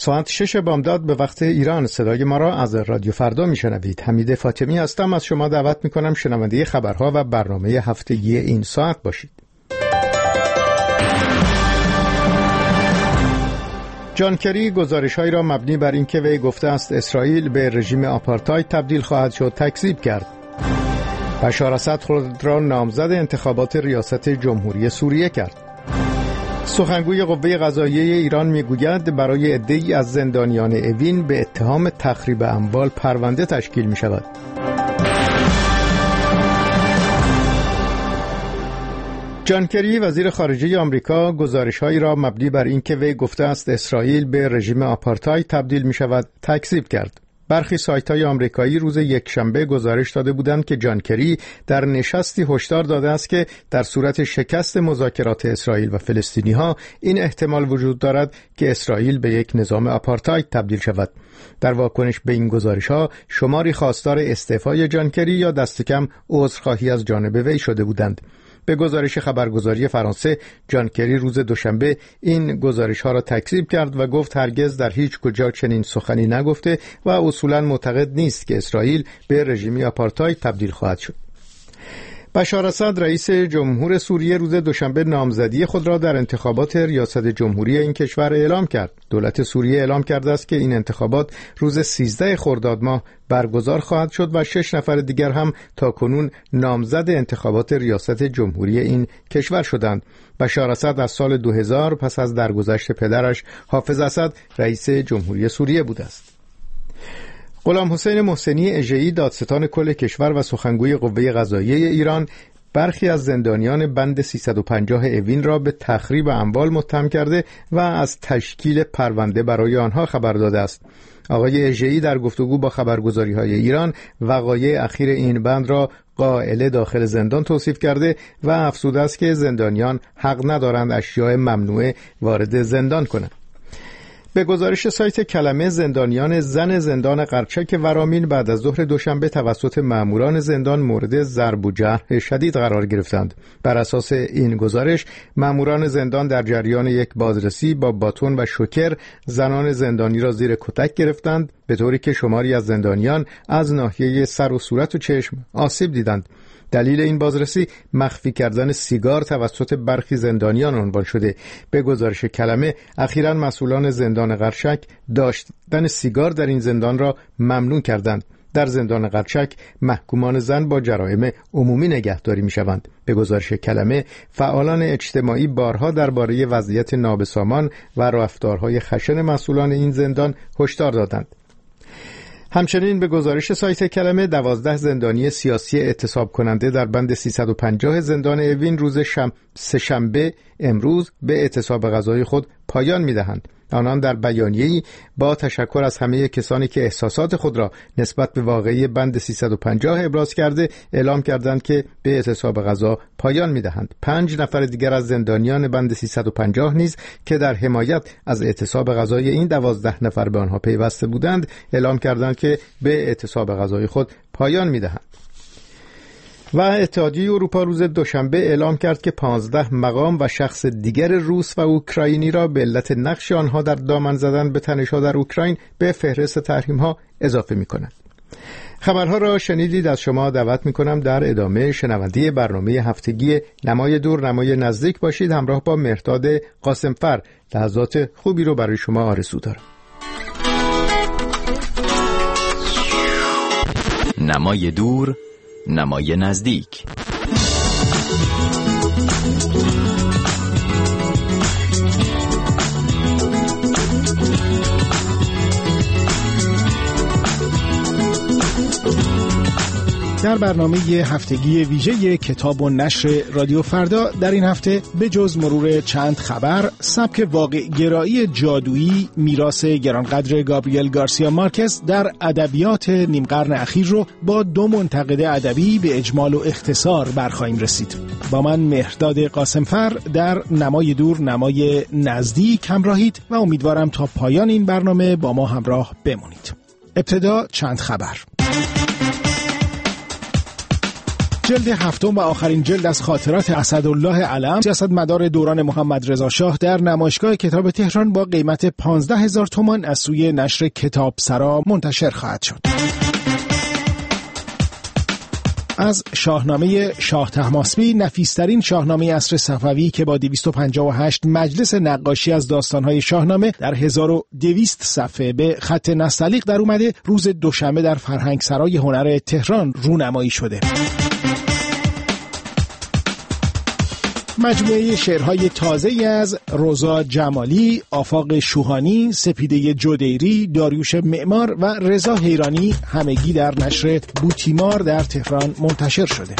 ساعت 6 بامداد به وقت ایران صدای ما را از رادیو فردا میشنوید. حمید فاطمی هستم. از شما دعوت میکنم شنونده خبرها و برنامه هفتگی این ساعت باشید. جان کری گزارش‌هایی را مبنی بر اینکه وی گفته است اسرائیل به رژیم آپارتاید تبدیل خواهد شد تکذیب کرد. بشار اسد خود را نامزد انتخابات ریاست جمهوری سوریه کرد. سخنگوی قوه قضاییه ایران میگوید برای عده‌ای از زندانیان اوین به اتهام تخریب اموال پرونده تشکیل می شود. جان کری وزیر خارجه آمریکا گزارش‌هایی را مبنی بر اینکه وی گفته است اسرائیل به رژیم آپارتاید تبدیل می شود تکذیب کرد. برخی سایت‌های آمریکایی روز یکشنبه گزارش داده بودند که جان کری در نشستی هشدار داده است که در صورت شکست مذاکرات اسرائیل و فلسطینی‌ها این احتمال وجود دارد که اسرائیل به یک نظام آپارتاید تبدیل شود. در واکنش به این گزارش‌ها شماری خواستار استعفای جان کری یا دست کم عذرخواهی از جانب وی شده بودند. به گزارش خبرگزاری فرانسه، جان کری روز دوشنبه این گزارش‌ها را تکذیب کرد و گفت هرگز در هیچ کجا چنین سخنی نگفته و اصولاً معتقد نیست که اسرائیل به رژیمی آپارتاید تبدیل خواهد شد. بشار اسد رئیس جمهور سوریه روز دوشنبه نامزدی خود را در انتخابات ریاست جمهوری این کشور اعلام کرد. دولت سوریه اعلام کرده است که این انتخابات روز 13 خرداد ماه برگزار خواهد شد و 6 نفر دیگر هم تاکنون نامزد انتخابات ریاست جمهوری این کشور شدند. بشار اسد از سال 2000 پس از درگذشت پدرش حافظ اسد رئیس جمهوری سوریه بوده است. غلام حسین محسنی اژه‌ای دادستان کل کشور و سخنگوی قوه قضاییه ایران برخی از زندانیان بند 350 اوین را به تخریب اموال متهم کرده و از تشکیل پرونده برای آنها خبر داده است. آقای اژه‌ای در گفتگو با خبرگزاری‌های ایران وقایع اخیر این بند را قائله داخل زندان توصیف کرده و افزوده است که زندانیان حق ندارند اشیاء ممنوعه وارد زندان کنند. به گزارش سایت کلمه زندانیان زن زندان قرچک ورامین بعد از ظهر دوشنبه توسط ماموران زندان مورد ضرب و جرح شدید قرار گرفتند. بر اساس این گزارش ماموران زندان در جریان یک بازرسی با باتون و شوکر زنان زندانی را زیر کتک گرفتند به طوری که شماری از زندانیان از ناحیه سر و صورت و چشم آسیب دیدند. دلیل این بازرسی مخفی کردن سیگار توسط برخی زندانیان عنوان شده. به گزارش کلمه اخیراً مسئولان زندان قرچک داشتن سیگار در این زندان را ممنوع کردند. در زندان قرچک محکومان زن با جرایم عمومی نگهداری می‌شوند. به گزارش کلمه فعالان اجتماعی بارها درباره وضعیت نابسامان و رفتارهای خشن مسئولان این زندان هشدار دادند. همچنین به گزارش سایت کلمه 12 زندانی سیاسی اعتصاب کننده در بند 350 زندان اوین روز سه‌شنبه امروز به اعتصاب غذای خود پایان می‌دهند. آنان در بیانیه‌ای با تشکر از همه کسانی که احساسات خود را نسبت به واقعه بند 350 ابراز کرده اعلام کردند که به اعتصاب غذا پایان می‌دهند. 5 نفر دیگر از زندانیان بند 350 نیز که در حمایت از اعتصاب غذای این 12 نفر به آنها پیوسته بودند اعلام کردند که به اعتصاب غذای خود پایان می‌دهند. و اتحادیه اروپا روز دوشنبه اعلام کرد که 15 مقام و شخص دیگر روس و اوکراینی را به علت نقش آنها در دامن زدن به تنش‌ها در اوکراین به فهرست تحریم‌ها اضافه می‌کنند. خبرها را شنیدید. از شما دعوت می‌کنم در ادامه شنونده برنامه هفتگی نمای دور نمای نزدیک باشید. همراه با مهرداد قاسمفر لحظات خوبی رو برای شما آرزو دارم. نمای دور نمای نزدیک. در برنامه هفتگی ویژه کتاب و نشر رادیو فردا در این هفته به جز مرور چند خبر، سبک واقع گرایی جادویی میراث گرانقدر گابریل گارسیا مارکز در ادبیات نیم قرن اخیر رو با 2 منتقد ادبی به اجمال و اختصار برخواهیم رسید. با من مهرداد قاسمفر در نمای دور نمای نزدیک همراهید و امیدوارم تا پایان این برنامه با ما همراه بمونید. ابتدا چند خبر. جلد هفتم و آخرین جلد از خاطرات اسدالله علم، سیاستمدار دوران محمد رضا شاه، در نمایشگاه کتاب تهران با قیمت 15,000 تومان از سوی نشر کتابسرا منتشر خواهد شد. از شاهنامه شاه طهماسبی، نفیس‌ترین شاهنامه عصر صفوی که با 258 مجلس نقاشی از داستان‌های شاهنامه در 1200 صفحه به خط نستعلیق در اومده، روز دوشنبه در فرهنگسرای هنر تهران رونمایی شده. مجموعه شعرهای تازه‌ای از روزا جمالی، آفاق شوهانی، سپیده جودیری، داریوش معمار و رضا حیرانی همگی در نشر بوتیمار در تهران منتشر شده.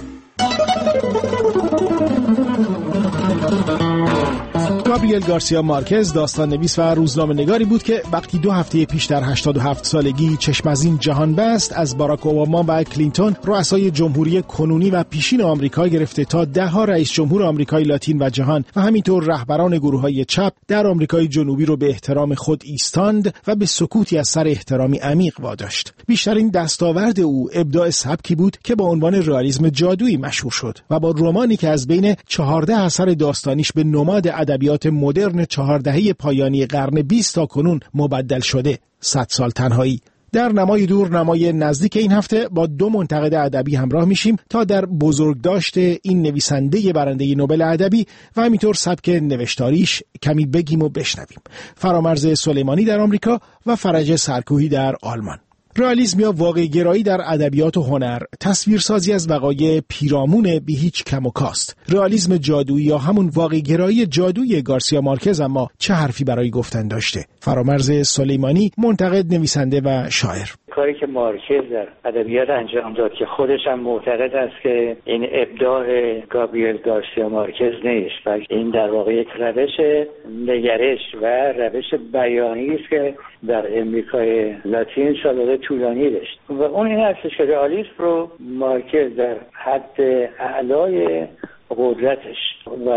گابریل گارسیا مارکز داستان‌نویس و روزنامه‌نگاری بود که وقتی 2 هفته پیش در 87 سالگی چشم از این جهان بست، از باراک اوباما و کلینتون، رؤسای جمهوری کنونی و پیشین آمریکا گرفته تا 10 رئیس جمهور آمریکای لاتین و جهان و همینطور رهبران گروه‌های چپ در آمریکای جنوبی رو به احترام خود ایستاند و به سکوتی از سر احترامی عمیق واداشت. بیشترین دستاورد او ابداع سبکی بود که با عنوان رئالیسم جادویی مشهور شد و با رمانی که از بین 14 اثر داستانیش به نماد ادبیات مدرن 4 دهه پایانی قرن 20 تا کنون مبدل شده، 100 سال تنهایی. در نمای دور نمای نزدیک این هفته با 2 منتقد ادبی همراه میشیم تا در بزرگداشت این نویسنده برنده نوبل ادبی و همینطور سبک نوشتاریش کمی بگیم و بشنویم. فرامرز سلیمانی در آمریکا و فرج سرکوهی در آلمان. رئالیسم یا واقع گرایی در ادبیات و هنر، تصویرسازی از وقایع پیرامون بی هیچ کم و کاست. رئالیسم جادویی یا همون واقع گرایی جادویی گارسیا مارکز اما چه حرفی برای گفتن داشته؟ فرامرز سلیمانی، منتقد، نویسنده و شاعر. کاری که مارکز در ادبیات انجام داد که خودش هم معتقد است که این ابداع گابریل گارسیا مارکز نیست، بلکه این در واقع یک روش نگرش و روش بیانی است که در امریکای لاتین سابقه طولانی داشت و اون این هستش که رئالیسم رو مارکز در حد اعلای قدرتش و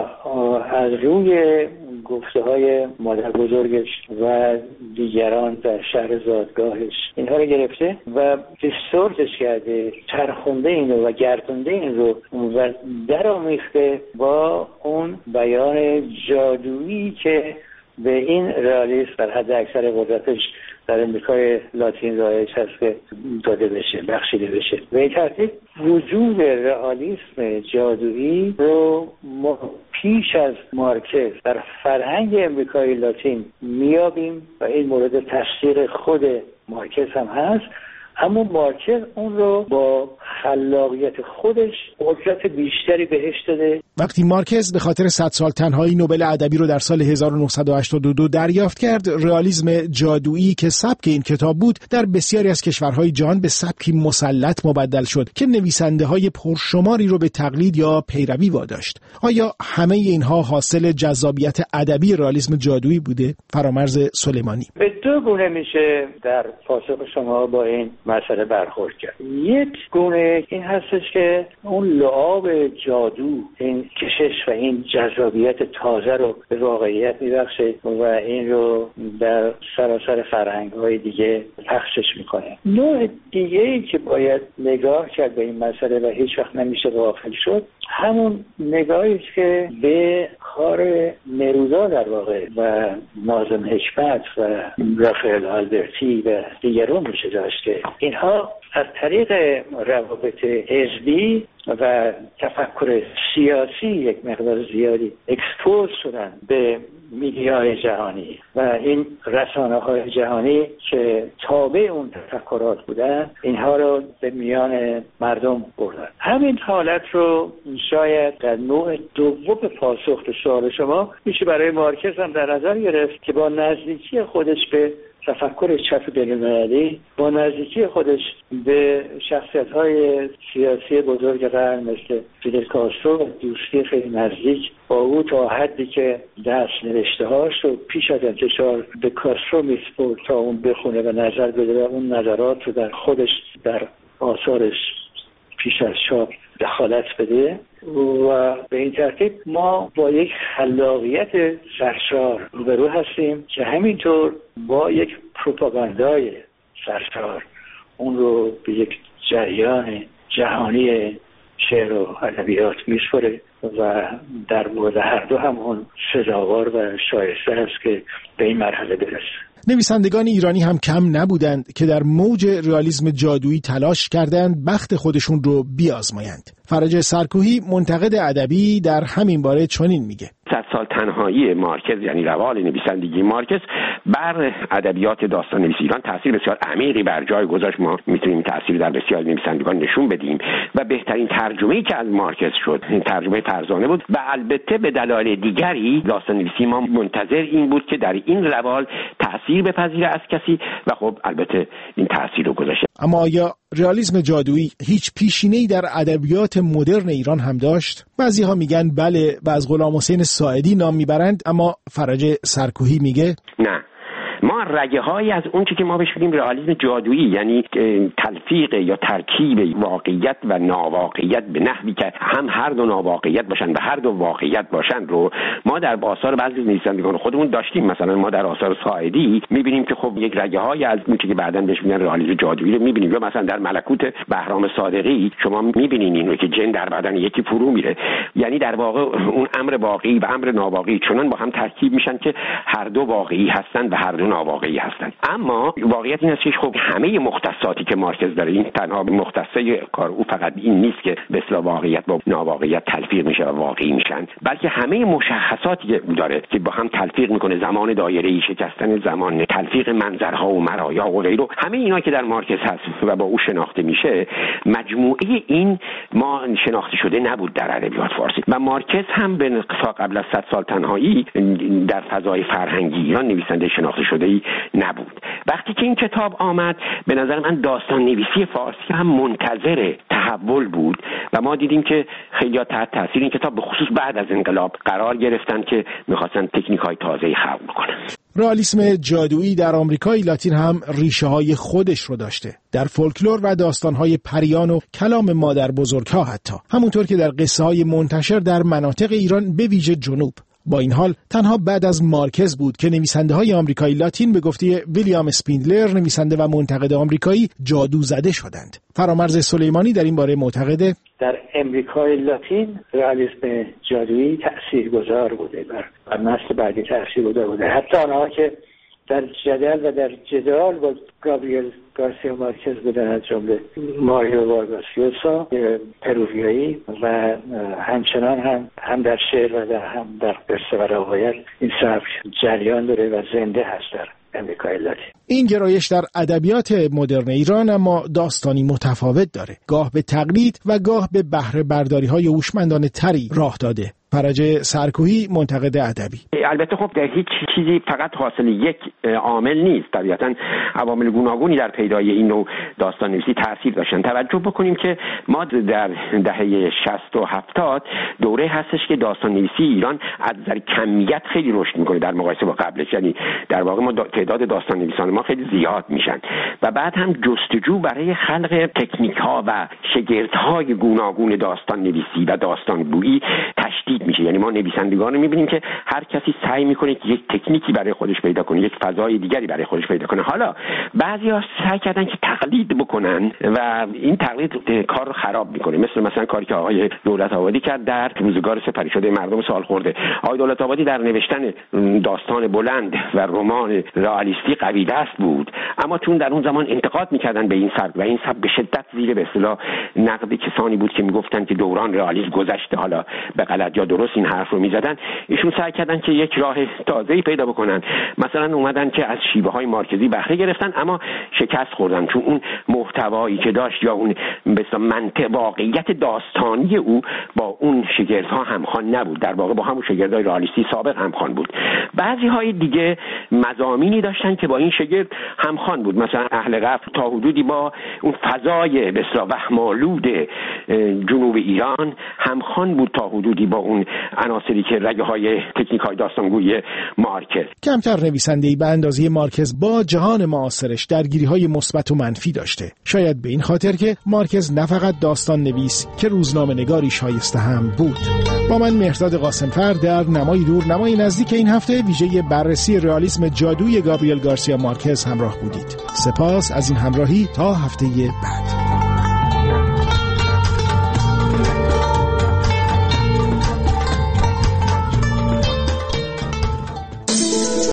از روی گفته های مادر بزرگش و دیگران در شهر زادگاهش اینها رو گرفته و دیستورتش کرده، چرخونده اینو و گردونده این رو و در آمیخته با اون بیان جادویی که به این رئالیسم در حد اکثر قدرتش در امریکای لاتین رایج هست که داده بشه، بخشیده بشه. به این ترتیب وجود رئالیسم جادویی رو ما پیش از مارکز در فرهنگ امریکای لاتین میابیم و این مورد تفسیر خود مارکز هم هست، اما مارکز اون رو با خلاقیت خودش قدرت بیشتری بهش داده. وقتی مارکز به خاطر 100 سال تنهایی نوبل ادبی رو در سال 1982 دریافت کرد، رئالیسم جادویی که سبک این کتاب بود در بسیاری از کشورهای جهان به سبکی مسلط مبدل شد که نویسنده‌های پرشماری رو به تقلید یا پیروی واداشت. آیا همه اینها حاصل جذابیت ادبی رئالیسم جادویی بوده؟ فرامرز سلیمانی. به 2 گونه میشه در پاسخ شما با این مسئله برخورد کرد. یک گونه این هستش که اون لعاب جادو، این کشش و این جذابیت تازه رو به واقعیت میبخشه و این رو در سراسر فرهنگ‌های دیگه پخشش میکنه. نوع دیگه‌ای که باید نگاه کرد به این مسئله و هیچ وقت نمیشه غافل شد، همون نگاهی است که به کار نرودا در واقع و ناظم حکمت و رافائل آلبرتی و دیگران میشه داشت که اینها از طریق روابط حزبی و تفکر سیاسی یک مقدار زیادی اکسپوز شدن به میدیای جهانی و این رسانه‌های جهانی که تابع اون تفکرات بودن اینها رو به میان مردم بردن. همین حالت رو شاید در نوع دوم پاسخ به سوال شما میشه برای مارکز هم در نظر گرفت که با نزدیکی خودش به تفکر چپ بین‌المللی، با نزدیکی خودش به شخصیت‌های سیاسی بزرگ قرن مثل فیدل کاسترو و دوستی خیلی نزدیک با او تا حدی که دست نوشته‌هاش رو پیش از انتشار به کاسترو میسپرد تا اون بخونه و نظر بده و اون نظرات رو در خودش در آثارش پیش از چاپ دخالت بده و به این ترتیب ما با یک خلاقیت سرشار روبرو هستیم که همینطور با یک پروپاگاندای سرشار اون رو به یک جریان جهانی شعر و ادبیات میسپره و در مورد هر دو هم اون سزاوار و شایسته است که به این مرحله برسه. نویسندگان ایرانی هم کم نبودند که در موج رئالیسم جادویی تلاش کردند بخت خودشون رو بیازمایند. فرج سرکوهی منتقد ادبی در همین باره چنین میگه: 100 سال تنهایی مارکز، یعنی روال نویسندگی مارکز، بر ادبیات داستان نویسی ایران تاثیر بسیار عمیقی بر جای گذاشت. ما میتونیم تاثیر در بسیار نویسندگان نشون بدیم و بهترین ترجمه‌ای که از مارکز شد این ترجمه فرزانه بود و البته به دلایل دیگری داستان نویسی ما منتظر این بود که در این روال تاثیر بپذیره از کسی و خب البته این تاثیر رو گذاشته. اما آیا رئالیسم جادویی هیچ پیشینه‌ای در ادبیات مدرن ایران هم داشت؟ بعضی‌ها میگن بله و از غلام حسین ساعدی نام میبرند، اما فرج سرکوهی میگه نه. ما رگه‌هایی از اون چیزی که ما بهش میگیم رئالیسم جادویی، یعنی تلفیق یا ترکیب واقعیت و ناواقعیت به نحوی که هم هر دو ناواقعیت باشن و هر دو واقعیت باشن، رو ما در آثار بعضی نویسندگان خودمون داشتیم. مثلا ما در آثار ساعدی میبینیم که خب یک رگه‌هایی از اون چیزی که بعداً بهش میگن رئالیسم جادویی رو میبینیم. یا مثلا در ملکوت بهرام صادقی شما میبینین اینو که جن در بدن یکی فرو میره، یعنی در واقع اون امر واقعی و امر ناواقعی چنان با هم ترکیب میشن که هر دو واقعی هستن و هر دو ناواقعی هستند. اما واقعیت این است که خب همه مختصاتی که مارکز داره، این تنها مختصه کار او فقط این نیست که به اصطلاح واقعیت با ناواقعیت تلفیق میشه و واقعی میشن، بلکه همه مشخصاتی که او داره که با هم تلفیق میکنه، زمان دایره‌ای، شکستن زمان، تلفیق منظرها و مرایا و غیره، همه اینا که در مارکز هست و با او شناخته میشه، مجموعه این ما شناخته شده نبود در ادبیات فارسی. و مارکز هم به نقصا قبل از 100 سال تنهایی در فضای فرهنگی ایران نویسنده شناخته شده‌ای نبود. وقتی که این کتاب آمد به نظر من داستان نویسی فارسی هم منتظر تحول بود و ما دیدیم که خیلی تحت تاثیر این کتاب به خصوص بعد از انقلاب قرار گرفتن که می‌خواستن تکنیک‌های تازه‌ای خلق کنن. رئالیسم جادویی در آمریکای لاتین هم ریشه‌های خودش رو داشته، در فولکلور و داستان‌های پریان و کلام مادر بزرگ‌ها، حتی همونطور که در قصه‌های منتشر در مناطق ایران به ویژه جنوب. با این حال تنها بعد از مارکز بود که نویسنده‌های آمریکایی لاتین به گفته ویلیام اسپیندلر، نویسنده و منتقد آمریکایی، جادو زده شدند. فرامرز سلیمانی در این باره معتقده در امریکای لاتین رئالیسم جادویی تاثیرگذار بوده، بر نسل بعدی تاثیرگذار بوده. حتی آنها که در جدل و در جدال با گابریل گارسیا مارکز بودن، از جمله ماریو وارگاس یوسا پروویایی و همچنان هم در شعر و هم در قصه و روایت این سبک جریان داره و زنده هست در امریکای لاتین. این گرایش در ادبیات مدرن ایران اما داستانی متفاوت داره، گاه به تقلید و گاه به بهره برداری‌های هوشمندانه تری راه داده. فرج سرکوهی منتقد ادبی: البته خب در هیچ چیزی فقط حاصل یک عامل نیست، طبیعتاً عوامل گوناگونی در پیدای این نوع داستان نویسی تاثیر داشتن. توجه بکنیم که ما در دهه 60 و 70 دوره هستش که داستان نویسی ایران از نظر کمیت خیلی رشد میکنه در مقایسه با قبلش، یعنی در واقع ما تعداد داستان نویسان ما خیلی زیاد میشن و بعد هم جستجو برای خلق تکنیک ها و شگردهای گوناگون داستان نویسی و داستان گویی تشدید میشه. یعنی ما نویسندگان رو میبینیم که هر کسی سعی میکنه که یک تکنیکی برای خودش پیدا کنه، یک فضای دیگری برای خودش پیدا کنه. حالا بعضیا سعی کردن که تقلید بکنن و این تقلید کار رو خراب میکنه، مثلا کاری که آقای دولت‌آبادی کرد در روزگار سپری شده مردم سال خورده. آقای دولت‌آبادی در نوشتن داستان بلند و رمان رئالیستی قوی دست بود، اما چون در اون زمان انتقاد میکردن به این سبک و این سبک به شدت زیر به اصطلاح نقد کسانی بود که میگفتن که دوران رئالیسم گذشته، حالا به غلط یا درست این حرف رو میزدن، ایشون سعی کردن که یک راه تازه‌ای پیدا بکنن. مثلا اومدن که از شیوه‌های مارکزی بهره گرفتن اما شکست خوردن، چون اون محتوایی که داشت یا اون به اصطلاح منطق واقعیت داستانی او با اون شگردها همخوان نبود، در واقع با همون شگردهای رئالیستی سابق همخوان بود. بعضی‌های دیگه مضامینی داشتن که با این شگرد همخوان بود، مثلا اهل قفل تا حدودی با اون فضای به اصطلاح وهم‌آلود جنوب ایران همخوان بود، تا حدودی با اون عناصری که رگه‌های تکنیک‌های داستانگویی مارکز. کمتر نویسنده‌ای به اندازه مارکز با جهان معاصرش درگیری‌های مثبت و منفی داشته، شاید به این خاطر که مارکز نه فقط داستان نویس که روزنامه‌نگاری شایسته هم بود. با من مهرداد قاسمفر در نمای دور نمای نزدیک این هفته ویژه بررسی رئالیسم جادویی گابریل گارسیا مارکز همراه بودید. سپاس از این همراهی، تا هفته بعد.